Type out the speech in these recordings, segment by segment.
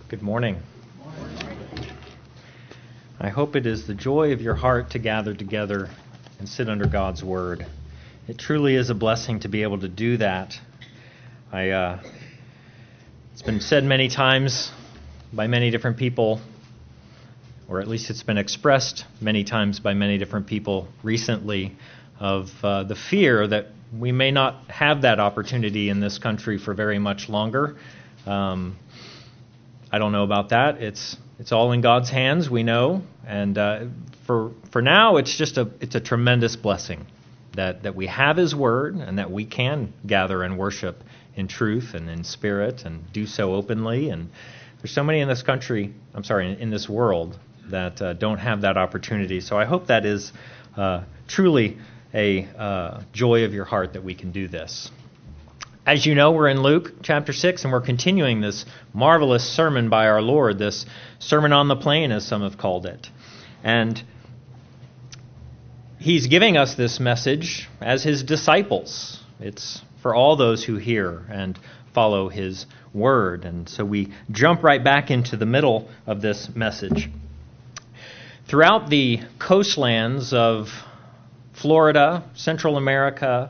Good morning. I hope it is the joy of your heart to gather together and sit under God's Word. It truly is a blessing to be able to do that. It's been said many times by many different people, or at least it's been expressed many times by many different people recently, of the fear that we may not have that opportunity in this country for very much longer. I don't know about that. It's all in God's hands, we know, and for now, it's a tremendous blessing that we have His Word and that we can gather and worship in truth and in spirit and do so openly. And there's so many in this country, in this world that don't have that opportunity. So I hope that is truly a joy of your heart that we can do this. As you know, we're in Luke chapter 6, and we're continuing this marvelous sermon by our Lord, this Sermon on the Plain, as some have called it. And He's giving us this message as His disciples. It's for all those who hear and follow His word. And so we jump right back into the middle of this message. Throughout the coastlands of Florida, Central America,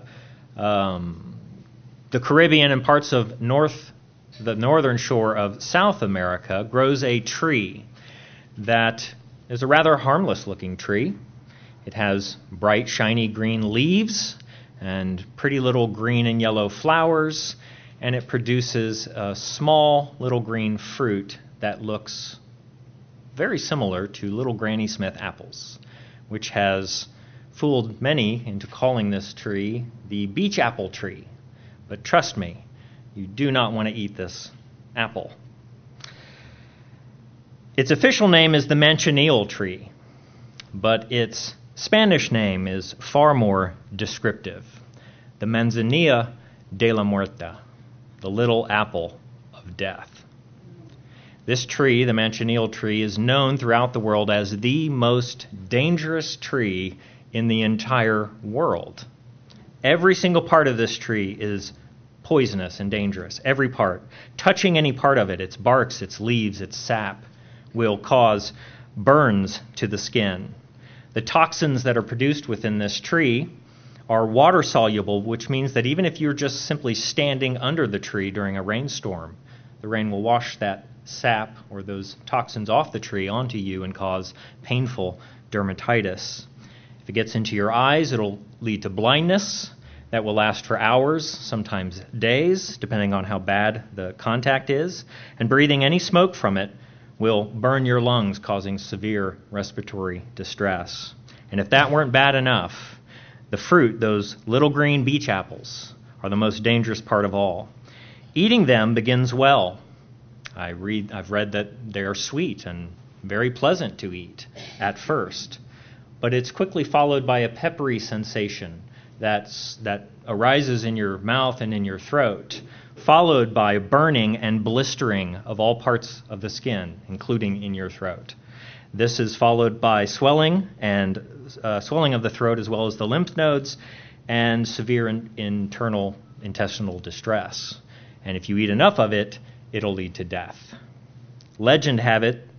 the Caribbean and parts of the northern shore of South America grows a tree that is a rather harmless-looking tree. It has bright, shiny green leaves and pretty little green and yellow flowers, and it produces a small little green fruit that looks very similar to little Granny Smith apples, which has fooled many into calling this tree the beach apple tree. But trust me, you do not want to eat this apple. Its official name is the manchineel tree, but its Spanish name is far more descriptive. The manzanilla de la muerte, the little apple of death. This tree, the manchineel tree, is known throughout the world as the most dangerous tree in the entire world. Every single part of this tree is poisonous and dangerous. Every part. Touching any part of it, its barks, its leaves, its sap, will cause burns to the skin. The toxins that are produced within this tree are water soluble, which means that even if you're just simply standing under the tree during a rainstorm, the rain will wash that sap or those toxins off the tree onto you and cause painful dermatitis. If it gets into your eyes, it'll lead to blindness that will last for hours, sometimes days, depending on how bad the contact is. And breathing any smoke from it will burn your lungs, causing severe respiratory distress. And if that weren't bad enough, the fruit, those little green beach apples, are the most dangerous part of all. Eating them begins well. I've read that they are sweet and very pleasant to eat at first. But it's quickly followed by a peppery sensation that arises in your mouth and in your throat, followed by burning and blistering of all parts of the skin, including in your throat. This is followed by swelling of the throat as well as the lymph nodes, and severe internal intestinal distress. And if you eat enough of it, it'll lead to death. Legend has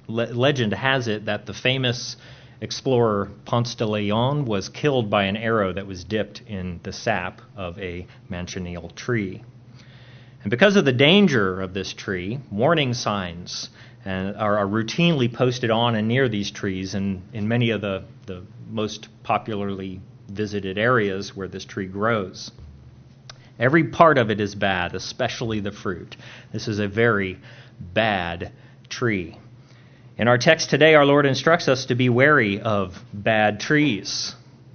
it that the famous explorer Ponce de Leon was killed by an arrow that was dipped in the sap of a manchineel tree. And because of the danger of this tree, warning signs are routinely posted on and near these trees in many of the most popularly visited areas where this tree grows. Every part of it is bad, especially the fruit. This is a very bad tree. In our text today, our Lord instructs us to be wary of bad trees.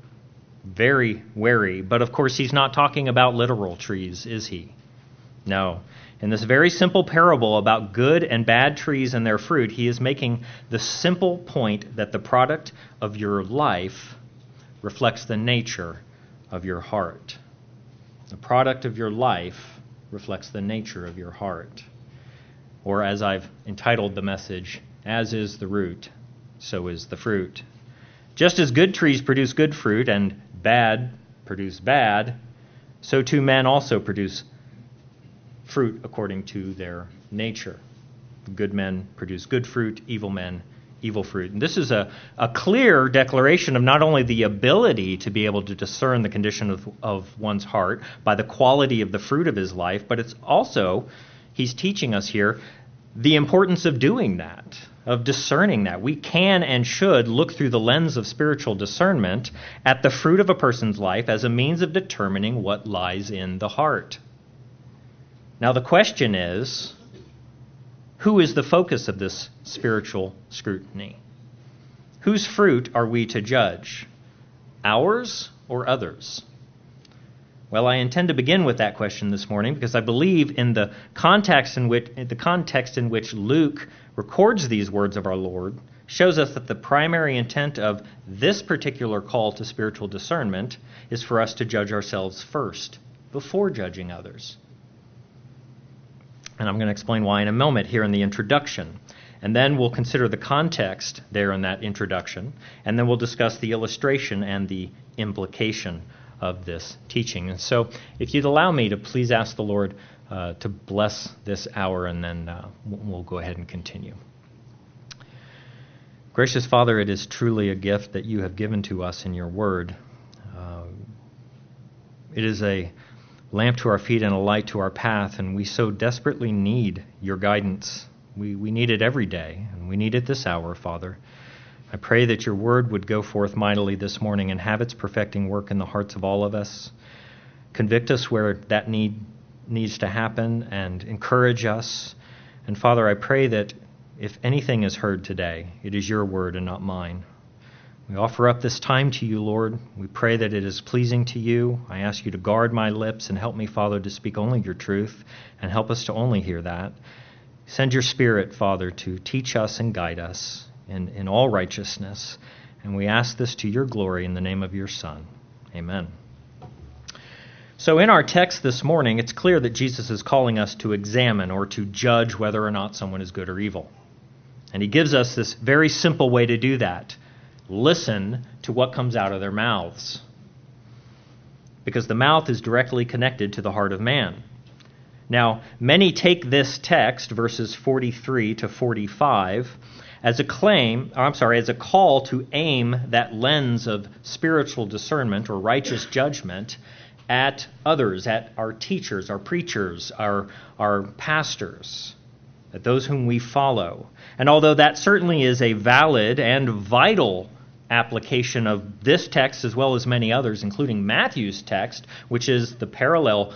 Very wary. But of course, He's not talking about literal trees, is He? No. In this very simple parable about good and bad trees and their fruit, He is making the simple point that the product of your life reflects the nature of your heart. The product of your life reflects the nature of your heart. Or as I've entitled the message, as is the root, so is the fruit. Just as good trees produce good fruit and bad produce bad, so too men also produce fruit according to their nature. Good men produce good fruit, evil men, evil fruit. And this is a clear declaration of not only the ability to be able to discern the condition of one's heart by the quality of the fruit of his life, but it's also, he's teaching us here, the importance of doing that, of discerning that. We can and should look through the lens of spiritual discernment at the fruit of a person's life as a means of determining what lies in the heart. Now the question is, who is the focus of this spiritual scrutiny? Whose fruit are we to judge? Ours or others? Well, I intend to begin with that question this morning because I believe in the context in which Luke records these words of our Lord shows us that the primary intent of this particular call to spiritual discernment is for us to judge ourselves first before judging others. And I'm going to explain why in a moment here in the introduction. And then we'll consider the context there in that introduction. And then we'll discuss the illustration and the implication of this teaching. And so if you'd allow me to please ask the Lord to bless this hour, and then we'll go ahead and continue. Gracious Father, it is truly a gift that you have given to us in your word. It is a lamp to our feet and a light to our path, and we so desperately need your guidance. We need it every day, and we need it this hour, Father. I pray that your word would go forth mightily this morning and have its perfecting work in the hearts of all of us. Convict us where that needs to happen and encourage us. And Father, I pray that if anything is heard today, it is your word and not mine. We offer up this time to you, Lord. We pray that it is pleasing to you. I ask you to guard my lips and help me, Father, to speak only your truth and help us to only hear that. Send your Spirit, Father, to teach us and guide us in all righteousness. And we ask this to your glory in the name of your Son. Amen. So in our text this morning, it's clear that Jesus is calling us to examine or to judge whether or not someone is good or evil. And he gives us this very simple way to do that. Listen to what comes out of their mouths. Because the mouth is directly connected to the heart of man. Now, many take this text, verses 43 to 45, as a call to aim that lens of spiritual discernment or righteous judgment at others, at our teachers, our preachers, our pastors, at those whom we follow. And although that certainly is a valid and vital application of this text as well as many others, including Matthew's text, which is the parallel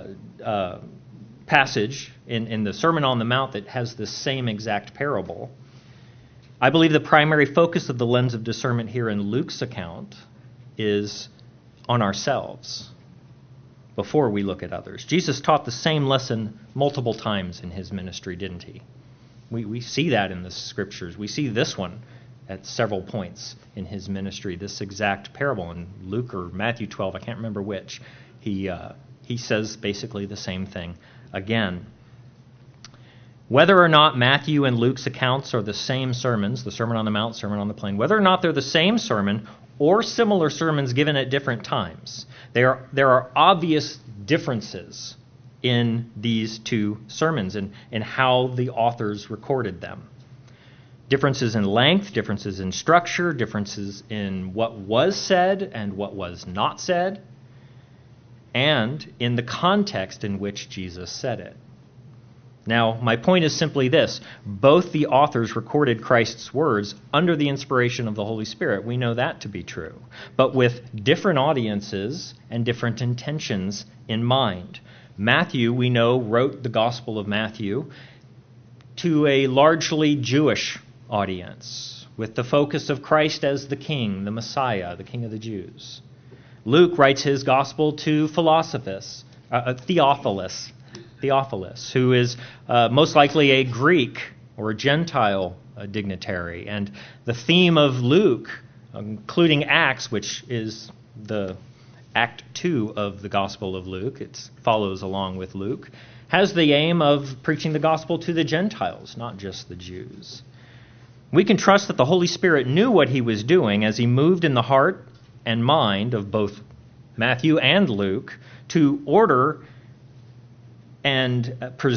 passage in the Sermon on the Mount that has the same exact parable, I believe the primary focus of the lens of discernment here in Luke's account is on ourselves before we look at others. Jesus taught the same lesson multiple times in his ministry, didn't he? We see that in the scriptures. We see this one at several points in his ministry, this exact parable in Luke or Matthew 12, I can't remember which. He says basically the same thing again. Whether or not Matthew and Luke's accounts are the same sermons, the Sermon on the Mount, Sermon on the Plain, whether or not they're the same sermon or similar sermons given at different times, there are obvious differences in these two sermons and how the authors recorded them. Differences in length, differences in structure, differences in what was said and what was not said, and in the context in which Jesus said it. Now, my point is simply this. Both the authors recorded Christ's words under the inspiration of the Holy Spirit. We know that to be true, but with different audiences and different intentions in mind. Matthew, we know, wrote the Gospel of Matthew to a largely Jewish audience, with the focus of Christ as the King, the Messiah, the King of the Jews. Luke writes his Gospel to Theophilus, who is most likely a Greek or a Gentile dignitary. And the theme of Luke, including Acts, which is the Act 2 of the Gospel of Luke, it follows along with Luke, has the aim of preaching the gospel to the Gentiles, not just the Jews. We can trust that the Holy Spirit knew what he was doing as he moved in the heart and mind of both Matthew and Luke to order and present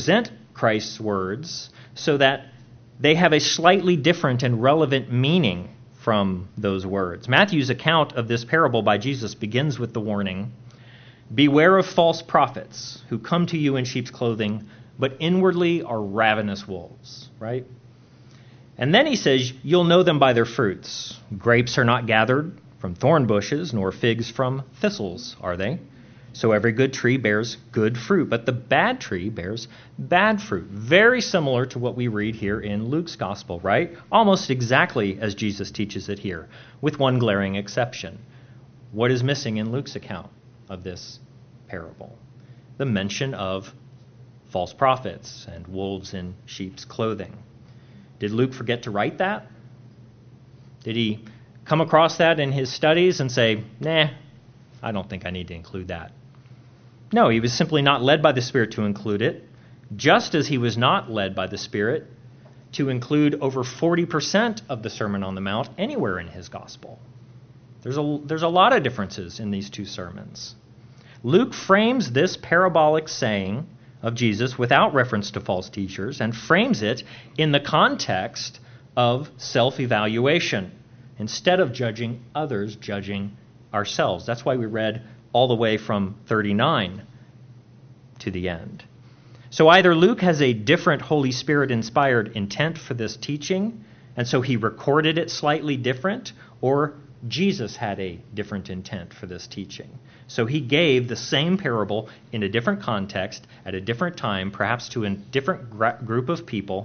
Christ's words so that they have a slightly different and relevant meaning from those words. Matthew's account of this parable by Jesus begins with the warning, "Beware of false prophets who come to you in sheep's clothing, but inwardly are ravenous wolves," right? And then he says, "You'll know them by their fruits. Grapes are not gathered from thorn bushes, nor figs from thistles, are they? So every good tree bears good fruit, but the bad tree bears bad fruit." Very similar to what we read here in Luke's gospel, right? Almost exactly as Jesus teaches it here, with one glaring exception. What is missing in Luke's account of this parable? The mention of false prophets and wolves in sheep's clothing. Did Luke forget to write that? Did he come across that in his studies and say, "Nah, I don't think I need to include that"? No, he was simply not led by the Spirit to include it, just as he was not led by the Spirit to include over 40% of the Sermon on the Mount anywhere in his gospel. There's a lot of differences in these two sermons. Luke frames this parabolic saying of Jesus without reference to false teachers and frames it in the context of self-evaluation. Instead of judging others, judging ourselves. That's why we read all the way from 39 to the end. So either Luke has a different Holy Spirit-inspired intent for this teaching, and so he recorded it slightly different, or Jesus had a different intent for this teaching. So he gave the same parable in a different context, at a different time, perhaps to a different group of people,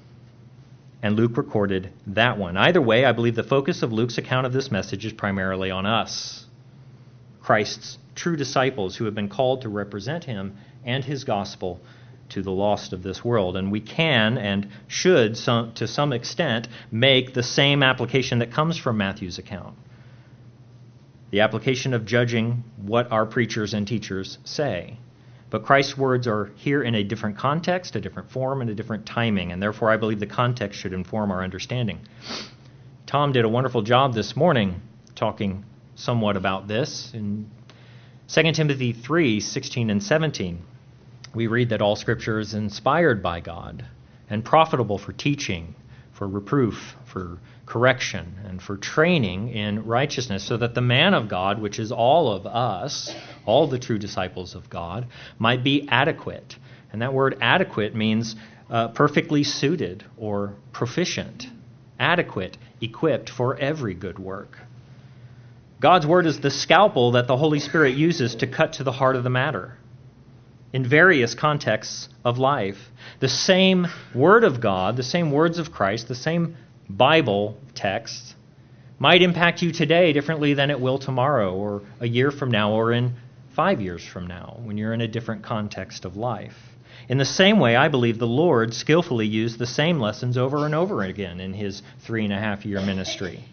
and Luke recorded that one. Either way, I believe the focus of Luke's account of this message is primarily on us, Christ's true disciples who have been called to represent him and his gospel to the lost of this world. And we can and should, to some extent, make the same application that comes from Matthew's account. The application of judging what our preachers and teachers say. But Christ's words are here in a different context, a different form, and a different timing, and therefore I believe the context should inform our understanding. Tom did a wonderful job this morning talking somewhat about this. In 2 Timothy 3:16 and 17, we read that all Scripture is inspired by God and profitable for teaching, for reproof, for correction, and for training in righteousness, so that the man of God, which is all of us, all the true disciples of God, might be adequate. And that word adequate means perfectly suited or proficient, adequate, equipped for every good work. God's word is the scalpel that the Holy Spirit uses to cut to the heart of the matter in various contexts of life. The same word of God, the same words of Christ, the same Bible text might impact you today differently than it will tomorrow or a year from now or in 5 years from now when you're in a different context of life. In the same way, I believe the Lord skillfully used the same lessons over and over again in his 3.5-year ministry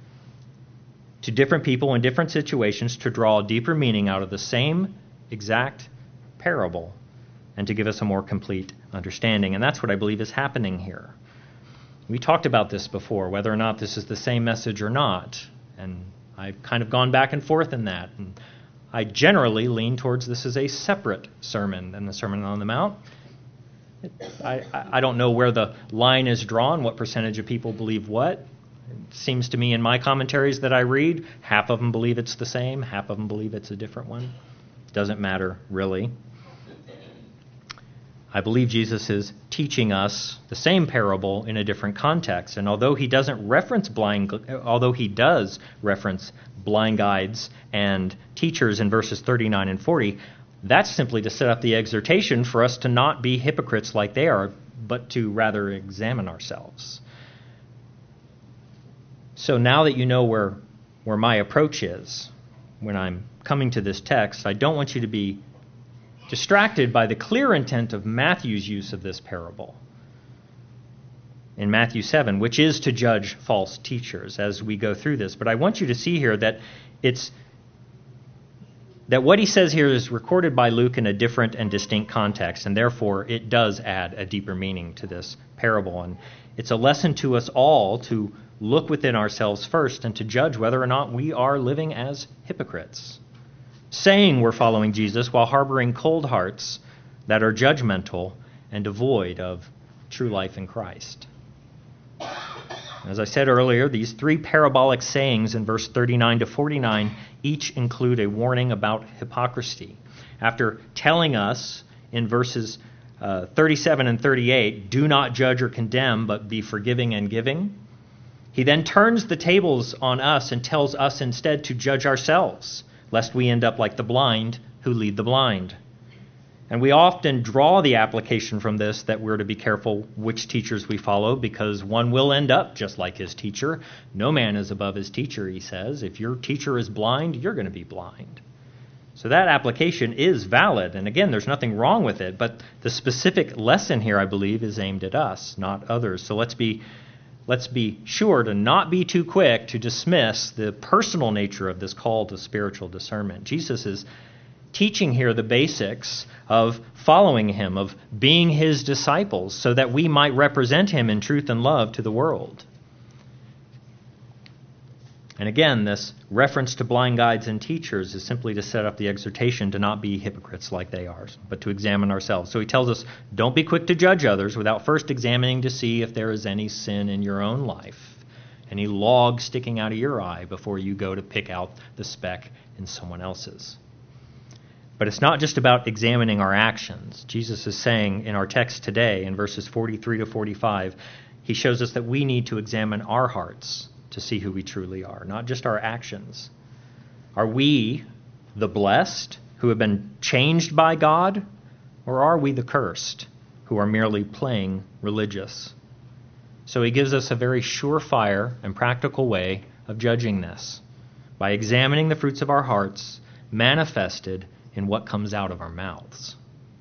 to different people in different situations to draw a deeper meaning out of the same exact parable and to give us a more complete understanding. And that's what I believe is happening here. We talked about this before, whether or not this is the same message or not, and I've kind of gone back and forth in that. And I generally lean towards this as a separate sermon than the Sermon on the Mount. I don't know where the line is drawn, what percentage of people believe what. It seems to me in my commentaries that I read, half of them believe it's the same, half of them believe it's a different one. It doesn't matter, really. I believe Jesus is teaching us the same parable in a different context. And although he does reference blind guides and teachers in verses 39 and 40, that's simply to set up the exhortation for us to not be hypocrites like they are, but to rather examine ourselves. So now that you know where my approach is when I'm coming to this text, I don't want you to be distracted by the clear intent of Matthew's use of this parable in Matthew 7, which is to judge false teachers as we go through this. But I want you to see here that what he says here is recorded by Luke in a different and distinct context, and therefore it does add a deeper meaning to this parable. And it's a lesson to us all to look within ourselves first and to judge whether or not we are living as hypocrites, saying we're following Jesus while harboring cold hearts that are judgmental and devoid of true life in Christ. As I said earlier, these three parabolic sayings in verse 39 to 49 each include a warning about hypocrisy. After telling us in verses 37 and 38, do not judge or condemn, but be forgiving and giving, he then turns the tables on us and tells us instead to judge ourselves, lest we end up like the blind who lead the blind. And we often draw the application from this that we're to be careful which teachers we follow, because one will end up just like his teacher. No man is above his teacher, he says. If your teacher is blind, you're going to be blind. So that application is valid, and again, there's nothing wrong with it, but the specific lesson here, I believe, is aimed at us, not others. So let's be sure to not be too quick to dismiss the personal nature of this call to spiritual discernment. Jesus is teaching here the basics of following him, of being his disciples, so that we might represent him in truth and love to the world. And again, this reference to blind guides and teachers is simply to set up the exhortation to not be hypocrites like they are, but to examine ourselves. So he tells us, don't be quick to judge others without first examining to see if there is any sin in your own life, any log sticking out of your eye before you go to pick out the speck in someone else's. But it's not just about examining our actions. Jesus is saying in our text today, in verses 43 to 45, he shows us that we need to examine our hearts to see who we truly are, not just our actions. Are we the blessed who have been changed by God, or are we the cursed who are merely playing religious? So he gives us a very surefire and practical way of judging this, by examining the fruits of our hearts manifested in what comes out of our mouths.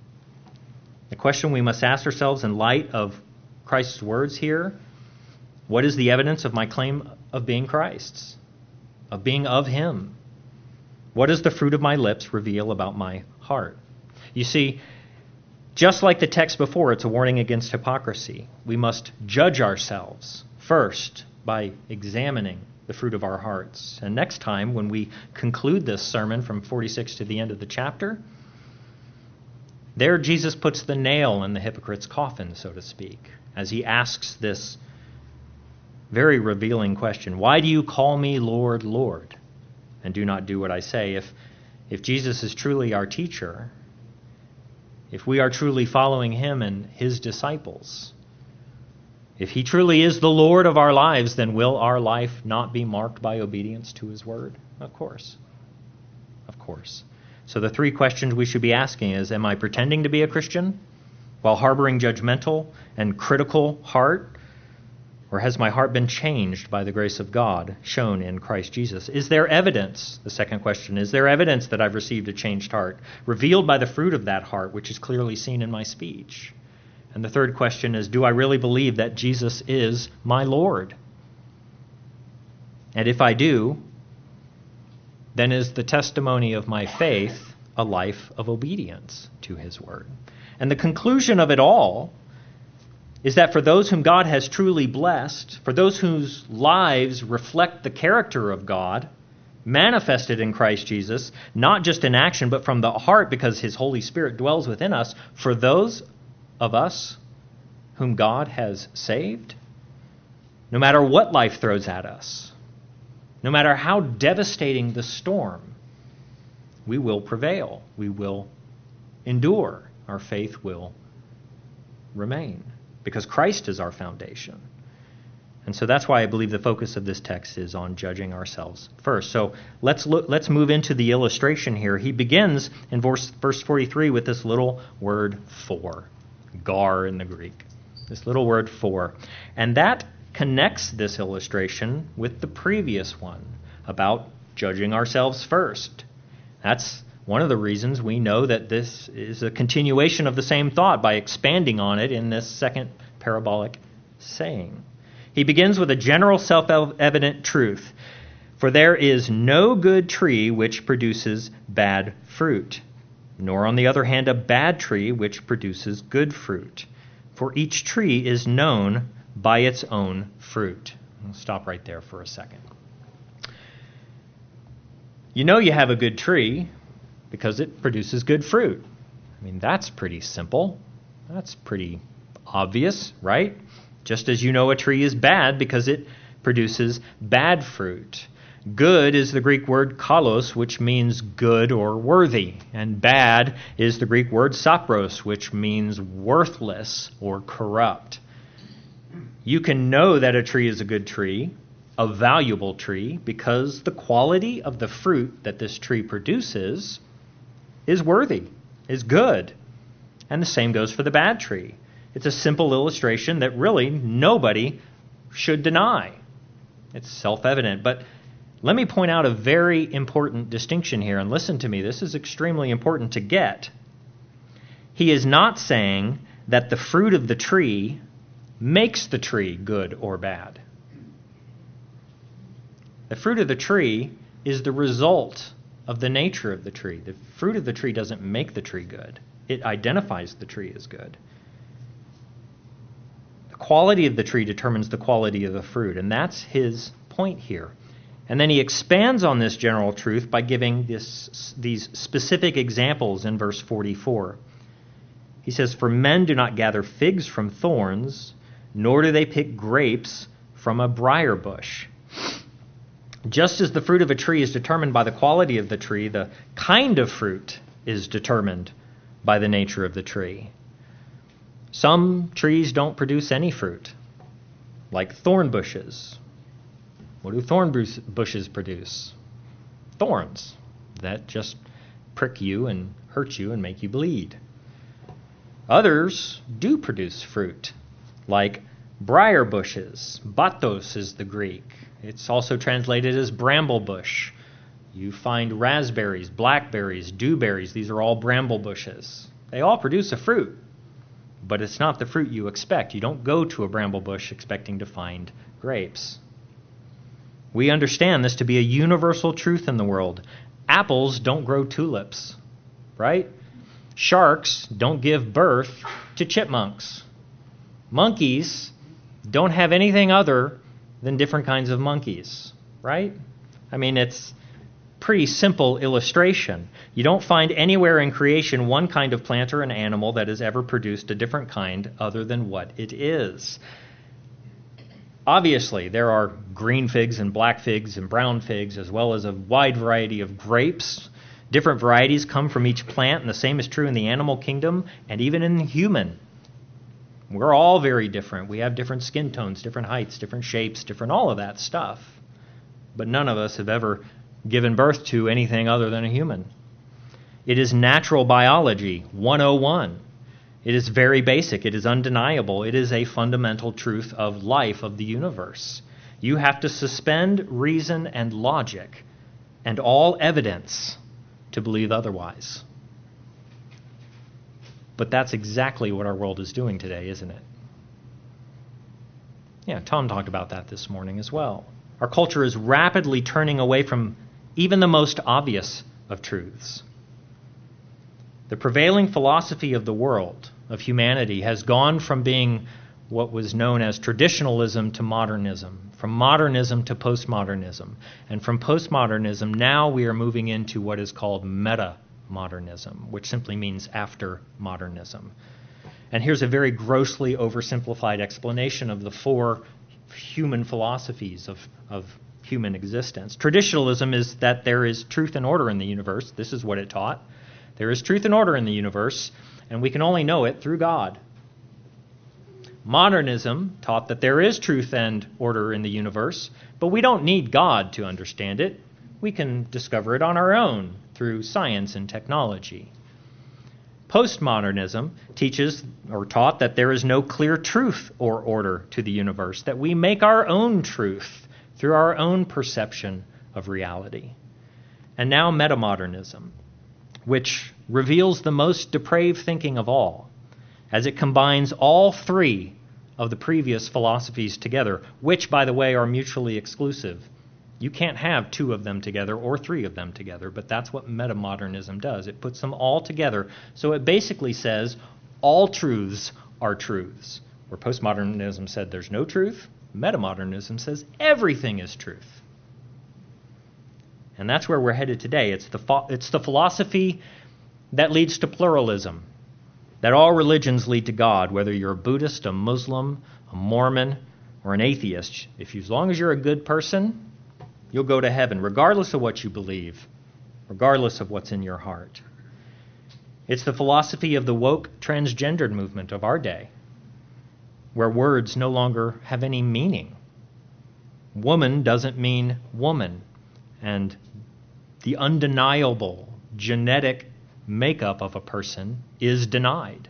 The question we must ask ourselves in light of Christ's words here: what is the evidence of my claim of being Christ's, of being of him? What does the fruit of my lips reveal about my heart? You see, just like the text before, it's a warning against hypocrisy. We must judge ourselves first by examining the fruit of our hearts. And next time, when we conclude this sermon from 46 to the end of the chapter, there Jesus puts the nail in the hypocrite's coffin, so to speak, as he asks this very revealing question: why do you call me Lord, Lord, and do not do what I say? If Jesus is truly our teacher, if we are truly following him and his disciples, if he truly is the Lord of our lives, then will our life not be marked by obedience to his word? Of course. Of course. So the three questions we should be asking is, am I pretending to be a Christian while harboring judgmental and critical heart? Or has my heart been changed by the grace of God shown in Christ Jesus? Is there evidence, the second question, is there evidence that I've received a changed heart, revealed by the fruit of that heart, which is clearly seen in my speech? And the third question is, do I really believe that Jesus is my Lord? And if I do, then is the testimony of my faith a life of obedience to his word? And the conclusion of it all is that for those whom God has truly blessed, for those whose lives reflect the character of God, manifested in Christ Jesus, not just in action, but from the heart, because his Holy Spirit dwells within us, for those of us whom God has saved, no matter what life throws at us, no matter how devastating the storm, we will prevail. We will endure. Our faith will remain, because Christ is our foundation. And so that's why I believe the focus of this text is on judging ourselves first. So let's move into the illustration here. He begins in verse 43 with this little word for, gar in the Greek. This little word for. And that connects this illustration with the previous one about judging ourselves first. That's one of the reasons we know that this is a continuation of the same thought by expanding on it in this second parabolic saying. He begins with a general self-evident truth. For there is no good tree which produces bad fruit, nor on the other hand a bad tree which produces good fruit. For each tree is known by its own fruit. I'll stop right there for a second. You know you have a good tree because it produces good fruit. I mean, that's pretty simple. That's pretty obvious, right? Just as you know a tree is bad because it produces bad fruit. Good is the Greek word kalos, which means good or worthy. And bad is the Greek word sapros, which means worthless or corrupt. You can know that a tree is a good tree, a valuable tree, because the quality of the fruit that this tree produces is worthy, is good. And the same goes for the bad tree. It's a simple illustration that really nobody should deny. It's self-evident. But let me point out a very important distinction here, and listen to me. This is extremely important to get. He is not saying that the fruit of the tree makes the tree good or bad. The fruit of the tree is the result of the nature of the tree. The fruit of the tree doesn't make the tree good. It identifies the tree as good. The quality of the tree determines the quality of the fruit, and that's his point here. And then he expands on this general truth by giving these specific examples in verse 44. He says, "For men do not gather figs from thorns, nor do they pick grapes from a briar bush." Just as the fruit of a tree is determined by the quality of the tree, the kind of fruit is determined by the nature of the tree. Some trees don't produce any fruit, like thorn bushes. What do thorn bushes produce? Thorns that just prick you and hurt you and make you bleed. Others do produce fruit, like briar bushes. Batos is the Greek. It's also translated as bramble bush. You find raspberries, blackberries, dewberries. These are all bramble bushes. They all produce a fruit, but it's not the fruit you expect. You don't go to a bramble bush expecting to find grapes. We understand this to be a universal truth in the world. Apples don't grow tulips, right? Sharks don't give birth to chipmunks. Monkeys don't have anything other than different kinds of monkeys, right? I mean, it's pretty simple illustration. You don't find anywhere in creation one kind of plant or an animal that has ever produced a different kind other than what it is. Obviously, there are green figs and black figs and brown figs, as well as a wide variety of grapes. Different varieties come from each plant, and the same is true in the animal kingdom and even in the human. We're all very different. We have different skin tones, different heights, different shapes, different all of that stuff. But none of us have ever given birth to anything other than a human. It is natural biology 101. It is very basic. It is undeniable. It is a fundamental truth of life, of the universe. You have to suspend reason and logic and all evidence to believe otherwise. But that's exactly what our world is doing today, isn't it? Yeah, Tom talked about that this morning as well. Our culture is rapidly turning away from even the most obvious of truths. The prevailing philosophy of the world, of humanity, has gone from being what was known as traditionalism to modernism, from modernism to postmodernism. And from postmodernism, now we are moving into what is called meta-modernism, which simply means after modernism. And here's a very grossly oversimplified explanation of the four human philosophies of human existence. Traditionalism is that there is truth and order in the universe. This is what it taught. There is truth and order in the universe, and we can only know it through God. Modernism taught that there is truth and order in the universe, but we don't need God to understand it. We can discover it on our own through science and technology. Postmodernism teaches or taught that there is no clear truth or order to the universe, that we make our own truth through our own perception of reality. And now metamodernism, which reveals the most depraved thinking of all, as it combines all three of the previous philosophies together, which, by the way, are mutually exclusive. You can't have two of them together or three of them together, but that's what metamodernism does. It puts them all together. So it basically says all truths are truths. Where postmodernism said there's no truth, metamodernism says everything is truth. And that's where we're headed today. It's the philosophy that leads to pluralism. that all religions lead to God, whether you're a Buddhist, a Muslim, a Mormon, or an atheist. As long as you're a good person, you'll go to heaven, regardless of what you believe, regardless of what's in your heart. It's the philosophy of the woke transgendered movement of our day, where words no longer have any meaning. Woman doesn't mean woman, and the undeniable genetic makeup of a person is denied.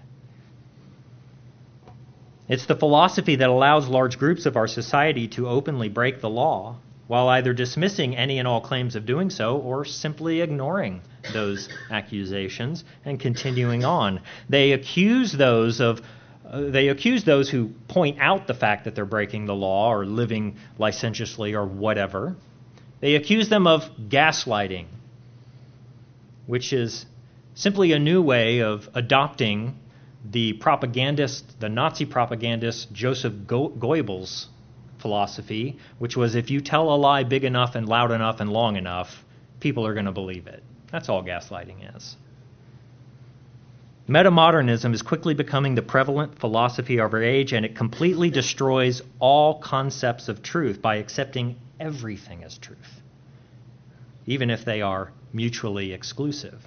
It's the philosophy that allows large groups of our society to openly break the law, while either dismissing any and all claims of doing so or simply ignoring those accusations and continuing on. They accuse those who point out the fact that they're breaking the law or living licentiously or whatever. They accuse them of gaslighting, which is simply a new way of adopting the Nazi propagandist Joseph Goebbels' philosophy, which was if you tell a lie big enough and loud enough and long enough, people are going to believe it. That's all gaslighting is. Metamodernism is quickly becoming the prevalent philosophy of our age, and it completely destroys all concepts of truth by accepting everything as truth, even if they are mutually exclusive.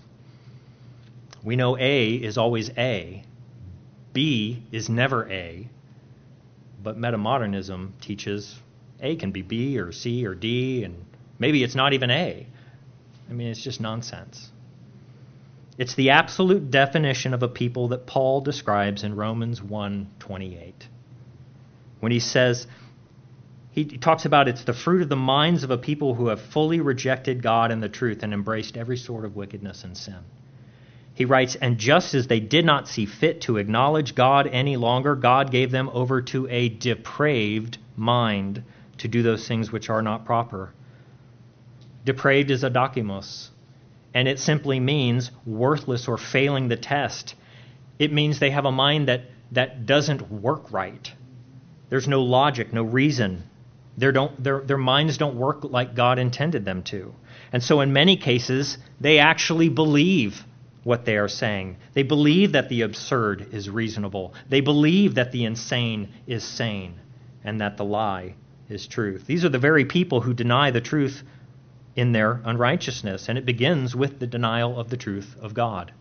We know A is always A, B is never A, but metamodernism teaches A can be B or C or D, and maybe it's not even A. I mean, it's just nonsense. It's the absolute definition of a people that Paul describes in Romans 1:28. When he says, he talks about it's the fruit of the minds of a people who have fully rejected God and the truth and embraced every sort of wickedness and sin. He writes, and just as they did not see fit to acknowledge God any longer, God gave them over to a depraved mind to do those things which are not proper. Depraved is adokimos, and it simply means worthless or failing the test. It means they have a mind that doesn't work right. There's no logic, no reason. Their minds don't work like God intended them to. And so in many cases, they actually believe what they are saying. They believe that the absurd is reasonable. They believe that the insane is sane and that the lie is truth. These are the very people who deny the truth in their unrighteousness, and it begins with the denial of the truth of God.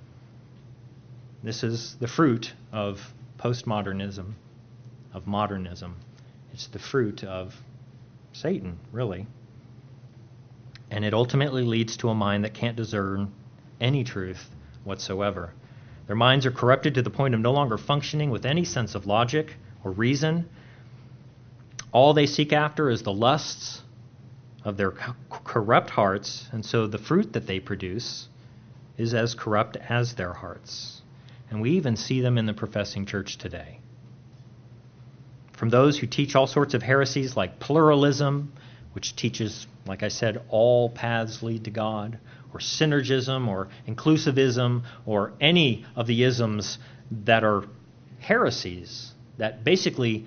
This is the fruit of postmodernism, of modernism. It's the fruit of Satan, really. And it ultimately leads to a mind that can't discern any truth whatsoever. Their minds are corrupted to the point of no longer functioning with any sense of logic or reason. All they seek after is the lusts of their corrupt hearts, and so the fruit that they produce is as corrupt as their hearts. And we even see them in the professing church today. From those who teach all sorts of heresies like pluralism, which teaches, like I said, all paths lead to God, or synergism, or inclusivism, or any of the isms that are heresies, that basically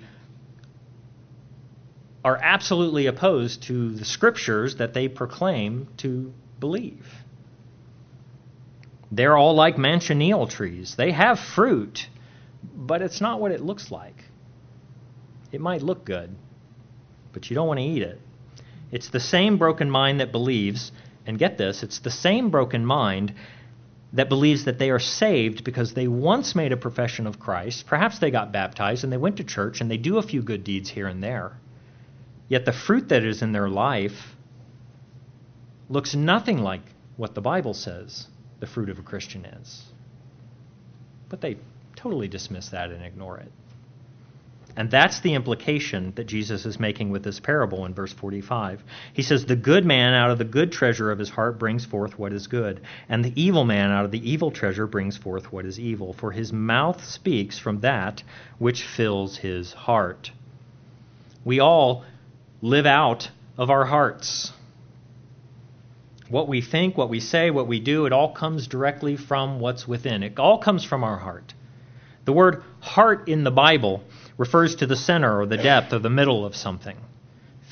are absolutely opposed to the scriptures that they proclaim to believe. They're all like manchineel trees. They have fruit, but it's not what it looks like. It might look good, but you don't want to eat it. It's the same broken mind that believes, and get this, it's the same broken mind that believes that they are saved because they once made a profession of Christ. Perhaps they got baptized and they went to church and they do a few good deeds here and there. Yet the fruit that is in their life looks nothing like what the Bible says the fruit of a Christian is. But they totally dismiss that and ignore it. And that's the implication that Jesus is making with this parable in verse 45. He says, the good man out of the good treasure of his heart brings forth what is good, and the evil man out of the evil treasure brings forth what is evil, for his mouth speaks from that which fills his heart. We all live out of our hearts. What we think, what we say, what we do, it all comes directly from what's within. It all comes from our heart. The word heart in the Bible refers to the center or the depth or the middle of something.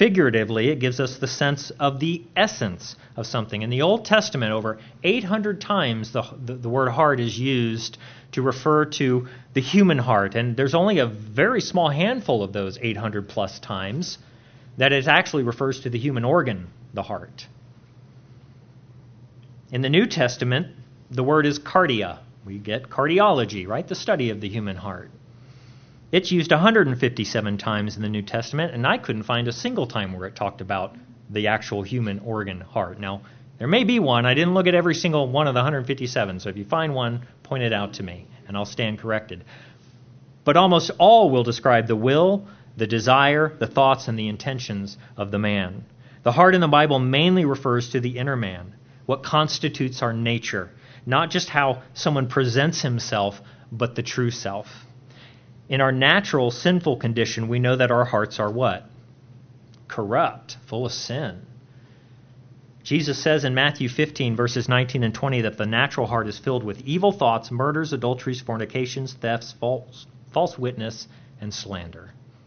Figuratively, it gives us the sense of the essence of something. In the Old Testament, over 800 times the word heart is used to refer to the human heart. And there's only a very small handful of those 800 plus times that it actually refers to the human organ, the heart. In the New Testament, the word is cardia. We get cardiology, right? The study of the human heart. It's used 157 times in the New Testament, and I couldn't find a single time where it talked about the actual human organ, heart. Now, there may be one. I didn't look at every single one of the 157, so if you find one, point it out to me, and I'll stand corrected. But almost all will describe the will, the desire, the thoughts, and the intentions of the man. The heart in the Bible mainly refers to the inner man, what constitutes our nature, not just how someone presents himself, but the true self. In our natural sinful condition, we know that our hearts are what? Corrupt, full of sin. Jesus says in Matthew 15, verses 19 and 20, that the natural heart is filled with evil thoughts, murders, adulteries, fornications, thefts, false witness, and slander.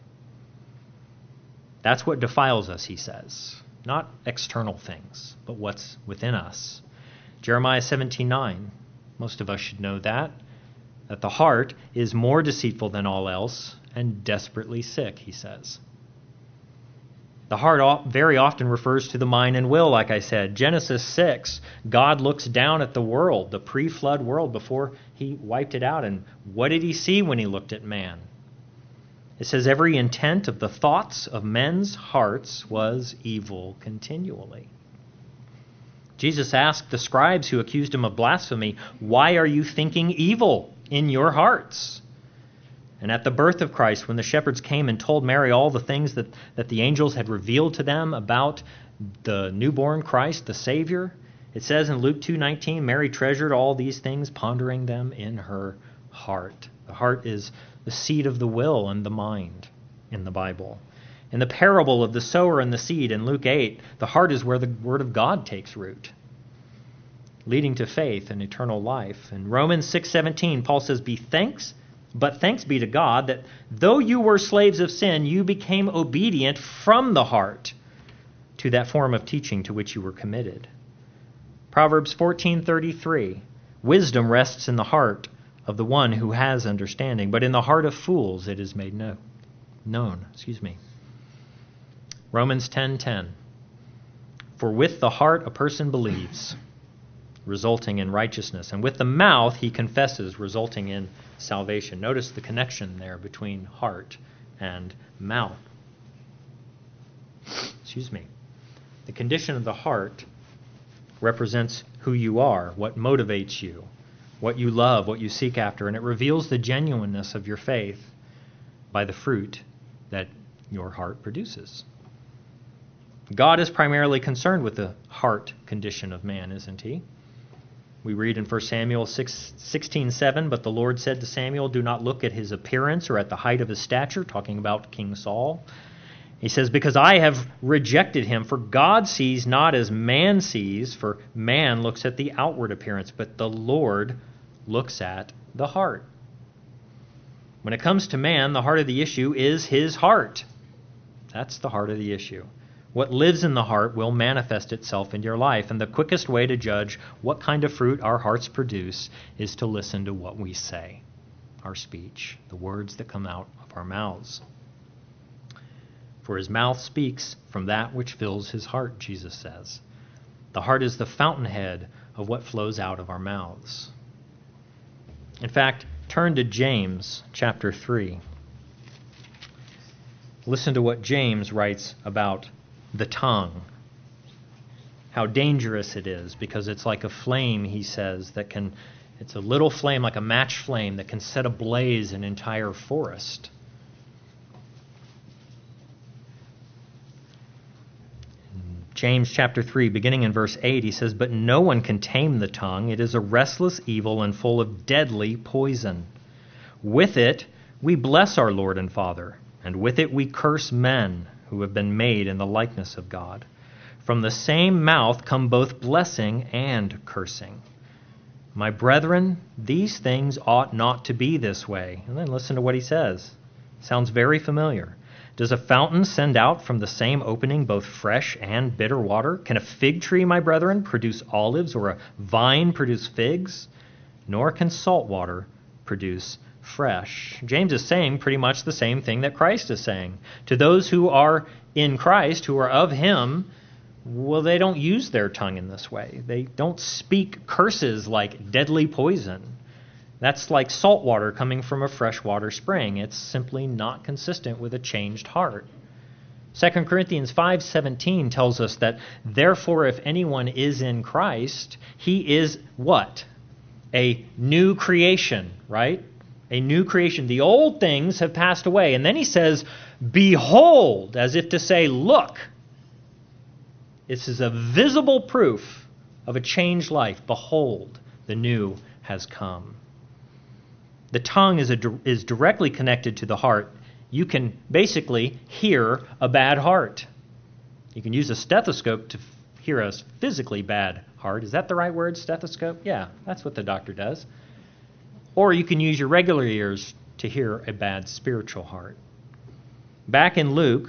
That's what defiles us, he says. Not external things, but what's within us. Jeremiah 17:9. Most of us should know that the heart is more deceitful than all else and desperately sick, he says. The heart very often refers to the mind and will, like I said. Genesis 6, God looks down at the world, the pre-flood world, before he wiped it out. And what did he see when he looked at man? It says, every intent of the thoughts of men's hearts was evil continually. Jesus asked the scribes who accused him of blasphemy, why are you thinking evil in your hearts? And at the birth of Christ, when the shepherds came and told Mary all the things that the angels had revealed to them about the newborn Christ, the Savior, it says in Luke 2:19, Mary treasured all these things, pondering them in her heart. The heart is the seat of the will and the mind in the Bible. In the parable of the sower and the seed in Luke 8, the heart is where the Word of God takes root, leading to faith and eternal life. In Romans 6:17, Paul says, But thanks be to God that though you were slaves of sin, you became obedient from the heart to that form of teaching to which you were committed. Proverbs 14:33, wisdom rests in the heart of the one who has understanding, but in the heart of fools it is made known. Romans 10:10, for with the heart a person believes, resulting in righteousness, and with the mouth he confesses, resulting in salvation. Notice the connection there between heart and mouth. The condition of the heart represents who you are, what motivates you, what you love, what you seek after, and it reveals the genuineness of your faith by the fruit that your heart produces. God is primarily concerned with the heart condition of man, isn't he? We read in 1 Samuel 16:7, but the Lord said to Samuel, do not look at his appearance or at the height of his stature, talking about King Saul. He says, because I have rejected him, for God sees not as man sees, for man looks at the outward appearance, but the Lord looks at the heart. When it comes to man, the heart of the issue is his heart. That's the heart of the issue. What lives in the heart will manifest itself in your life, and the quickest way to judge what kind of fruit our hearts produce is to listen to what we say, our speech, the words that come out of our mouths. For his mouth speaks from that which fills his heart, Jesus says. The heart is the fountainhead of what flows out of our mouths. In fact, turn to James chapter 3. Listen to what James writes about the tongue. How dangerous it is, because it's like a flame, he says, it's a little flame, like a match flame, that can set ablaze an entire forest. James chapter 3, beginning in verse 8, he says, but no one can tame the tongue. It is a restless evil and full of deadly poison. With it we bless our Lord and Father, and with it we curse men who have been made in the likeness of God. From the same mouth come both blessing and cursing. My brethren, these things ought not to be this way. And then listen to what he says. Sounds very familiar. Does a fountain send out from the same opening both fresh and bitter water? Can a fig tree, my brethren, produce olives, or a vine produce figs? Nor can salt water produce fresh. James is saying pretty much the same thing that Christ is saying. To those who are in Christ, who are of Him, well, they don't use their tongue in this way. They don't speak curses like deadly poison. That's like salt water coming from a freshwater spring. It's simply not consistent with a changed heart. 2 Corinthians 5:17 tells us that, therefore, if anyone is in Christ, he is what? A new creation, right? A new creation. The old things have passed away. And then he says, behold, as if to say, look. This is a visible proof of a changed life. Behold, the new has come. The tongue is directly connected to the heart. You can basically hear a bad heart. You can use a stethoscope to hear a physically bad heart. Is that the right word, stethoscope? Yeah, that's what the doctor does. Or you can use your regular ears to hear a bad spiritual heart. Back in Luke,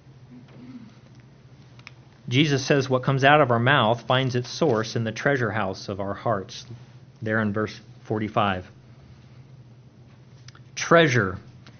Jesus says what comes out of our mouth finds its source in the treasure house of our hearts. There in verse 45. Treasure.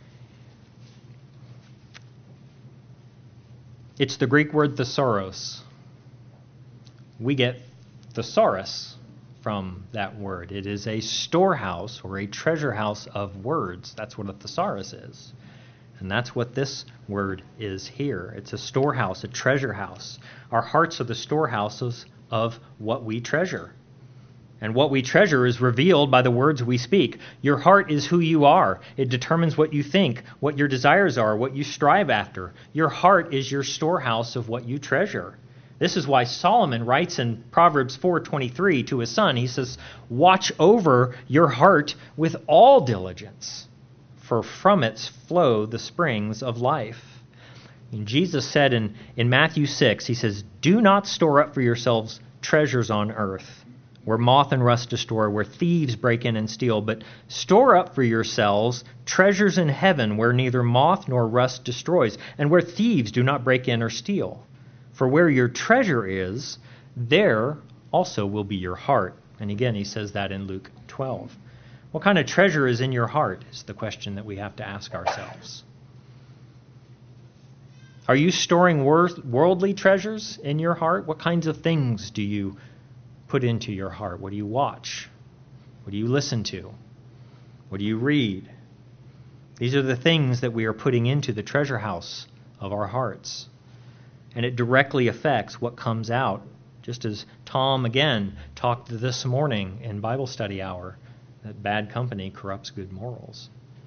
It's the Greek word thesaurus. We get thesaurus from that word. It is a storehouse or a treasure house of words. That's what a thesaurus is. And that's what this word is here. It's a storehouse, a treasure house. Our hearts are the storehouses of what we treasure. And what we treasure is revealed by the words we speak. Your heart is who you are. It determines what you think, what your desires are, what you strive after. Your heart is your storehouse of what you treasure. This is why Solomon writes in Proverbs 4:23 to his son, he says, watch over your heart with all diligence, for from it flow the springs of life. And Jesus said in Matthew 6, he says, do not store up for yourselves treasures on earth, where moth and rust destroy, where thieves break in and steal, but store up for yourselves treasures in heaven, where neither moth nor rust destroys, and where thieves do not break in or steal. For where your treasure is, there also will be your heart. And again, he says that in Luke 12. What kind of treasure is in your heart is the question that we have to ask ourselves. Are you storing worldly treasures in your heart? What kinds of things do you put into your heart? What do you watch? What do you listen to? What do you read? These are the things that we are putting into the treasure house of our hearts. And it directly affects what comes out. Just as Tom, again, talked this morning in Bible study hour, that bad company corrupts good morals.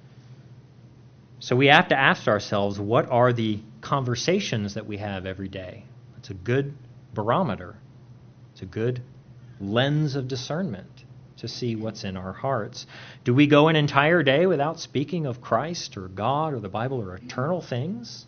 So we have to ask ourselves, what are the conversations that we have every day? It's a good barometer. It's a good lens of discernment to see what's in our hearts. Do we go an entire day without speaking of Christ or God or the Bible or eternal things?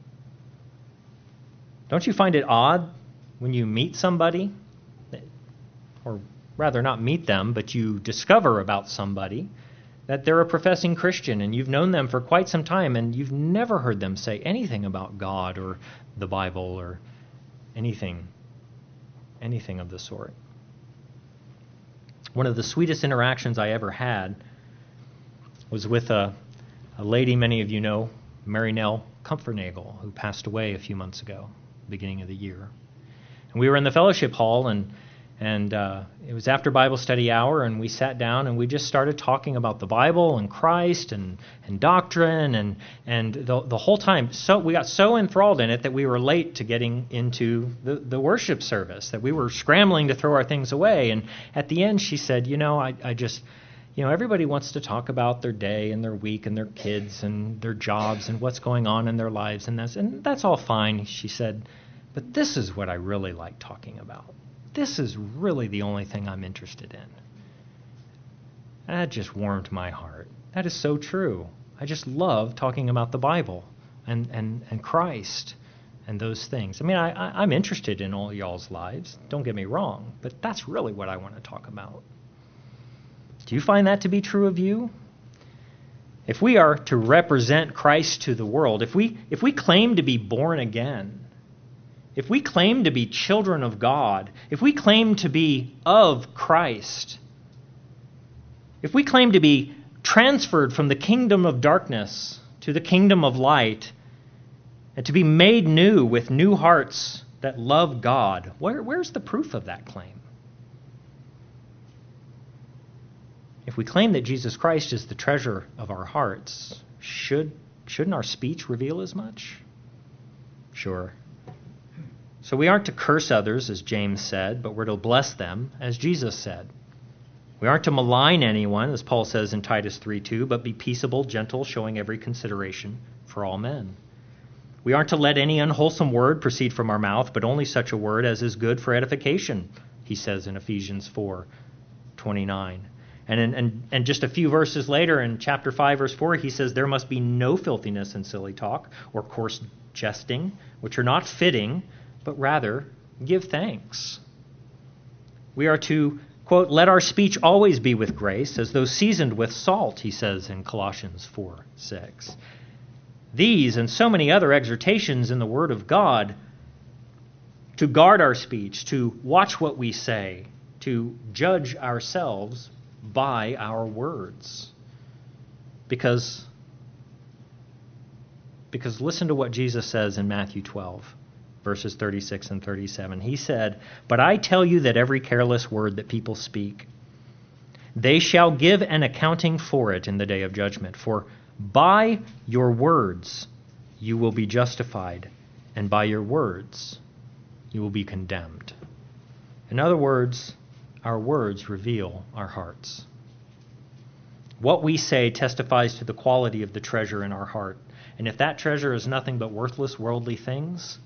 Don't you find it odd when you meet somebody, or rather not meet them, but you discover about somebody that they're a professing Christian and you've known them for quite some time and you've never heard them say anything about God or the Bible or anything of the sort? One of the sweetest interactions I ever had was with a lady many of you know, Mary Nell Comfortnagel, who passed away a few months ago, beginning of the year. And we were in the fellowship hall, and it was after Bible study hour, and we sat down and we just started talking about the Bible and Christ and doctrine and the whole time. So we got so enthralled in it that we were late to getting into the worship service, that we were scrambling to throw our things away. And at the end, she said, I just, everybody wants to talk about their day and their week and their kids and their jobs and what's going on in their lives, and that's all fine, she said, but this is what I really like talking about. This is really the only thing I'm interested in. That just warmed my heart. That is so true. I just love talking about the Bible and Christ and those things. I mean, I'm interested in all y'all's lives, don't get me wrong, but that's really what I want to talk about. Do you find that to be true of you? If we are to represent Christ to the world, if we claim to be born again, if we claim to be children of God, if we claim to be of Christ, if we claim to be transferred from the kingdom of darkness to the kingdom of light, and to be made new with new hearts that love God, where's the proof of that claim? If we claim that Jesus Christ is the treasure of our hearts, shouldn't our speech reveal as much? Sure. So we aren't to curse others, as James said, but we're to bless them, as Jesus said. We aren't to malign anyone, as Paul says in Titus 3:2, but be peaceable, gentle, showing every consideration for all men. We aren't to let any unwholesome word proceed from our mouth, but only such a word as is good for edification, he says in Ephesians 4:29. And just a few verses later in chapter 5, verse 4, he says, there must be no filthiness and silly talk or coarse jesting, which are not fitting, but rather give thanks. We are to, quote, let our speech always be with grace, as though seasoned with salt, he says in Colossians 4:6. These and so many other exhortations in the Word of God to guard our speech, to watch what we say, to judge ourselves by our words. Because listen to what Jesus says in Matthew 12, verses 36 and 37. He said, but I tell you that every careless word that people speak, they shall give an accounting for it in the day of judgment. For by your words you will be justified, and by your words you will be condemned. In other words, our words reveal our hearts. What we say testifies to the quality of the treasure in our heart. And if that treasure is nothing but worthless worldly things,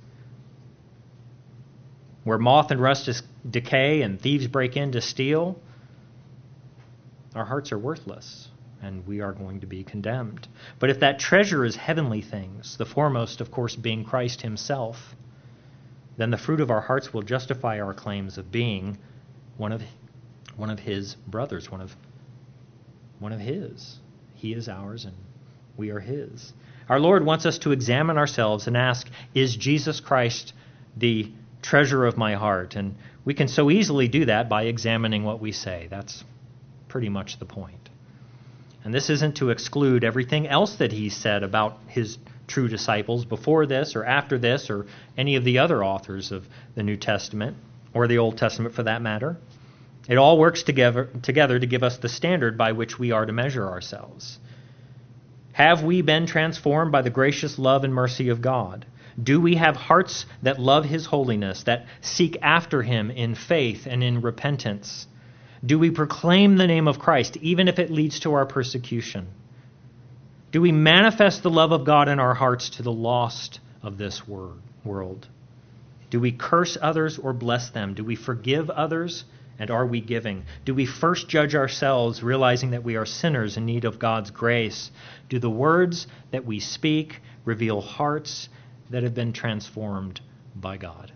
where moth and rust decay and thieves break in to steal, our hearts are worthless, and we are going to be condemned. But if that treasure is heavenly things, the foremost, of course, being Christ himself, then the fruit of our hearts will justify our claims of being one of his brothers, one of his. He is ours, and we are his. Our Lord wants us to examine ourselves and ask, is Jesus Christ the treasure of my heart? And we can so easily do that by examining what we say. That's pretty much the point. And this isn't to exclude everything else that he said about his true disciples before this or after this or any of the other authors of the New Testament or the Old Testament for that matter. It all works together to give us the standard by which we are to measure ourselves. Have we been transformed by the gracious love and mercy of God? Do we have hearts that love his holiness, that seek after him in faith and in repentance? Do we proclaim the name of Christ, even if it leads to our persecution? Do we manifest the love of God in our hearts to the lost of this world? Do we curse others or bless them? Do we forgive others, and are we giving? Do we first judge ourselves, realizing that we are sinners in need of God's grace? Do the words that we speak reveal hearts that have been transformed by God?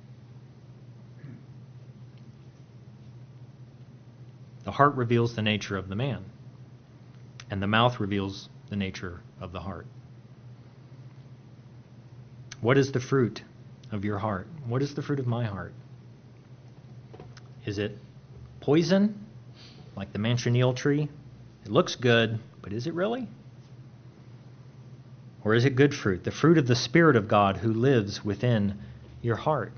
The heart reveals the nature of the man, and the mouth reveals the nature of the heart. What is the fruit of your heart? What is the fruit of my heart? Is it poison, like the manchineel tree? It looks good, but is it really? Or is it good fruit, the fruit of the Spirit of God who lives within your heart?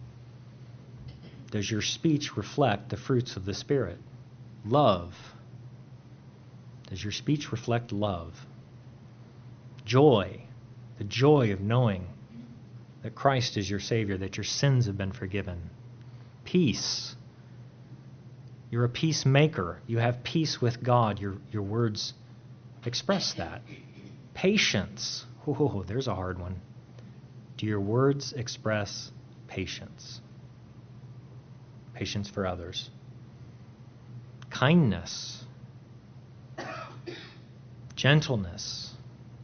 Does your speech reflect the fruits of the Spirit? Love. Does your speech reflect love? Joy. The joy of knowing that Christ is your Savior, that your sins have been forgiven. Peace. You're a peacemaker. You have peace with God. Your words express that. Patience. Oh, there's a hard one. Do your words express patience? Patience for others. Kindness. Gentleness.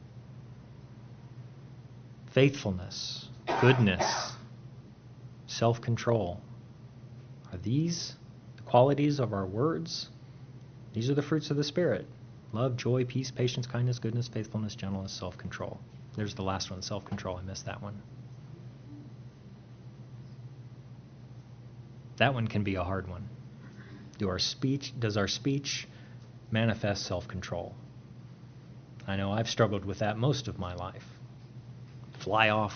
Faithfulness. Goodness. Self-control. Are these the qualities of our words? These are the fruits of the Spirit. Love, joy, peace, patience, kindness, goodness, faithfulness, gentleness, self-control. There's the last one, self-control. I missed that one. That one can be a hard one. Does our speech manifest self-control? I know I've struggled with that most of my life. Fly off.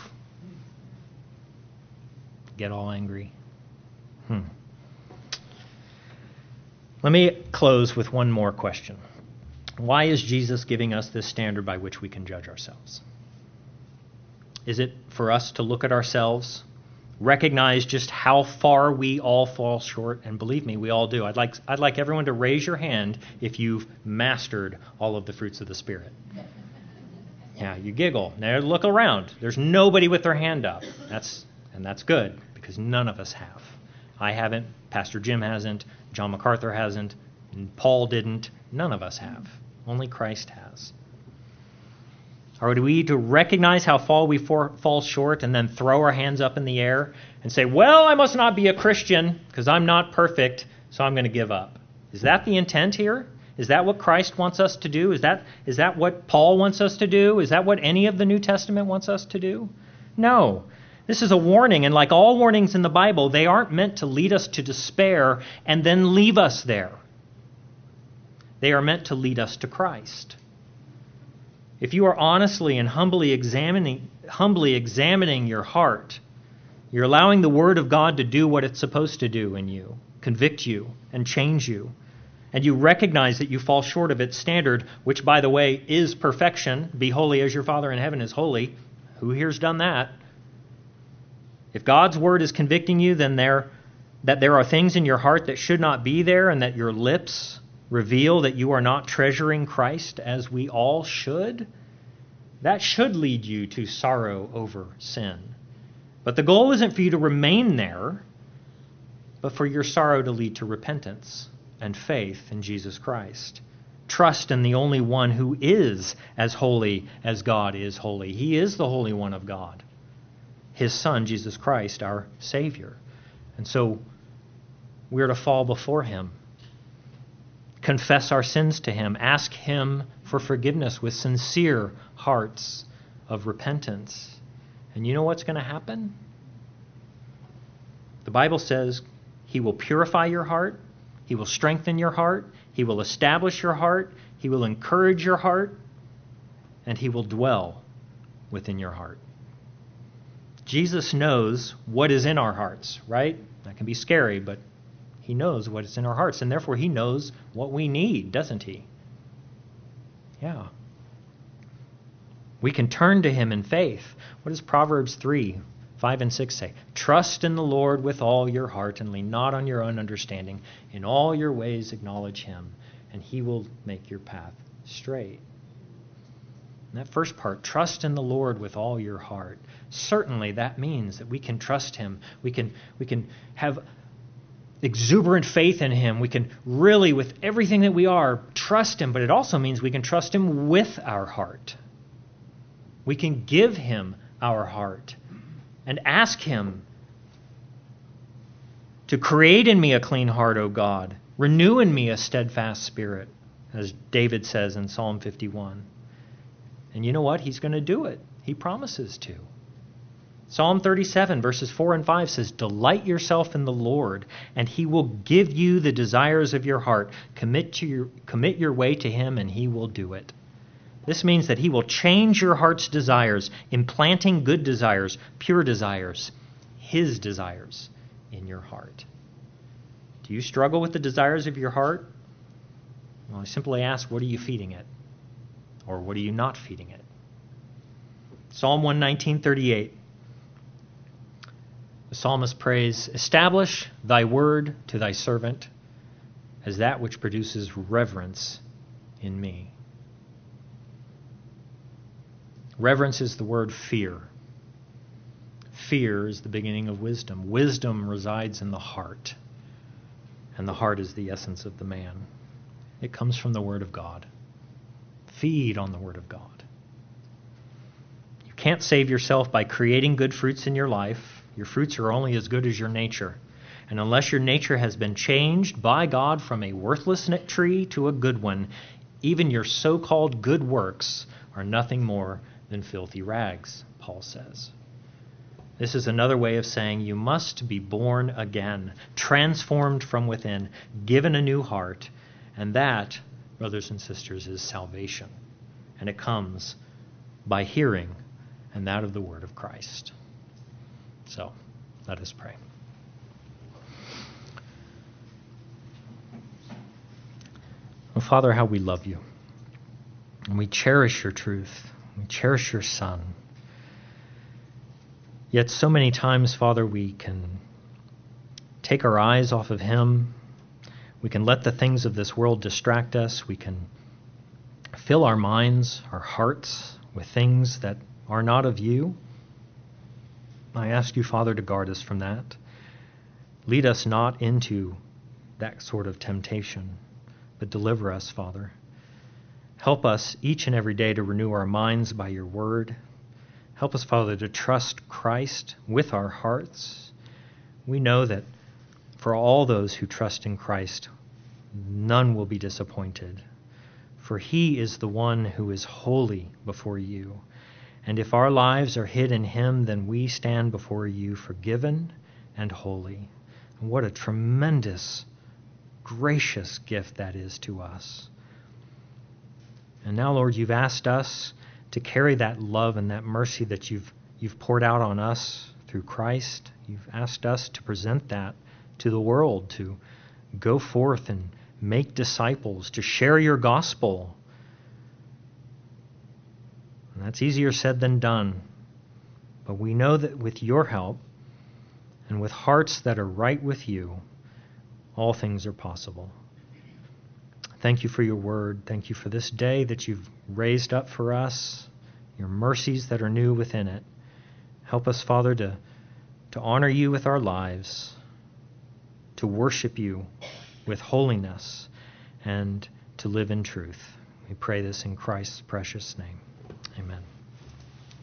Get all angry. Let me close with one more question. Why is Jesus giving us this standard by which we can judge ourselves? Is it for us to look at ourselves, recognize just how far we all fall short, and believe me, we all do. I'd like everyone to raise your hand if you've mastered all of the fruits of the Spirit. Yeah, you giggle. Now look around. There's nobody with their hand up. That's good, because none of us have. I haven't, Pastor Jim hasn't, John MacArthur hasn't, and Paul didn't. None of us have. Only Christ has. Or do we need to recognize how far we fall short and then throw our hands up in the air and say, well, I must not be a Christian because I'm not perfect, so I'm going to give up? Is that the intent here? Is that what Christ wants us to do? Is that what Paul wants us to do? Is that what any of the New Testament wants us to do? No. This is a warning, and like all warnings in the Bible, they aren't meant to lead us to despair and then leave us there. They are meant to lead us to Christ. If you are honestly and humbly examining your heart, you're allowing the Word of God to do what it's supposed to do in you, convict you and change you. And you recognize that you fall short of its standard, which, by the way, is perfection. Be holy as your Father in heaven is holy. Who here's done that? If God's Word is convicting you, then that there are things in your heart that should not be there, and that your lips reveal that you are not treasuring Christ as we all should, that should lead you to sorrow over sin. But the goal isn't for you to remain there, but for your sorrow to lead to repentance and faith in Jesus Christ. Trust in the only one who is as holy as God is holy. He is the Holy One of God, His Son, Jesus Christ, our Savior. And so we're to fall before Him, confess our sins to Him, ask Him for forgiveness with sincere hearts of repentance. And you know what's going to happen? The Bible says He will purify your heart, He will strengthen your heart, He will establish your heart, He will encourage your heart, and He will dwell within your heart. Jesus knows what is in our hearts, right? That can be scary, but He knows what is in our hearts, and therefore He knows what we need, doesn't He? Yeah. We can turn to Him in faith. What does Proverbs 3:5 and 6 say? Trust in the Lord with all your heart and lean not on your own understanding. In all your ways acknowledge Him, and He will make your path straight. And that first part, trust in the Lord with all your heart. Certainly that means that we can trust Him. We can have exuberant faith in Him. We can really, with everything that we are, trust Him. But it also means we can trust Him with our heart. We can give Him our heart and ask Him to create in me a clean heart, O God. Renew in me a steadfast spirit, as David says in Psalm 51. And you know what? He's going to do it. He promises to. Psalm 37, verses 4 and 5 says, Delight yourself in the Lord, and He will give you the desires of your heart. Commit your way to Him, and He will do it. This means that He will change your heart's desires, implanting good desires, pure desires, His desires in your heart. Do you struggle with the desires of your heart? Well, I simply ask, what are you feeding it? Or what are you not feeding it? Psalm 119:38. The psalmist prays, Establish thy word to thy servant as that which produces reverence in me. Reverence is the word fear. Fear is the beginning of wisdom. Wisdom resides in the heart, and the heart is the essence of the man. It comes from the Word of God. Feed on the Word of God. You can't save yourself by creating good fruits in your life. Your fruits are only as good as your nature. And unless your nature has been changed by God from a worthless tree to a good one, Even your so-called good works are nothing more than filthy rags, Paul says. This is another way of saying you must be born again, transformed from within, given a new heart, and that, brothers and sisters, is salvation. And it comes by hearing, and that of the word of Christ. So, let us pray. Oh, Father, how we love you. And we cherish your truth. We cherish your Son. Yet so many times, Father, we can take our eyes off of him. We can let the things of this world distract us. We can fill our minds, our hearts, with things that are not of you. I ask you, Father, to guard us from that. Lead us not into that sort of temptation, but deliver us, Father. Help us each and every day to renew our minds by your word. Help us, Father, to trust Christ with our hearts. We know that for all those who trust in Christ, none will be disappointed. For he is the one who is holy before you. And if our lives are hid in him, then we stand before you forgiven and holy. And what a tremendous, gracious gift that is to us. And now, Lord, you've asked us to carry that love and that mercy that you've poured out on us through Christ. You've asked us to present that to the world, to go forth and make disciples, to share your gospel. And that's easier said than done. But we know that with your help and with hearts that are right with you, all things are possible. Thank you for your word. Thank you for this day that you've raised up for us, your mercies that are new within it. Help us, Father, to honor you with our lives, to worship you with holiness, and to live in truth. We pray this in Christ's precious name. Amen.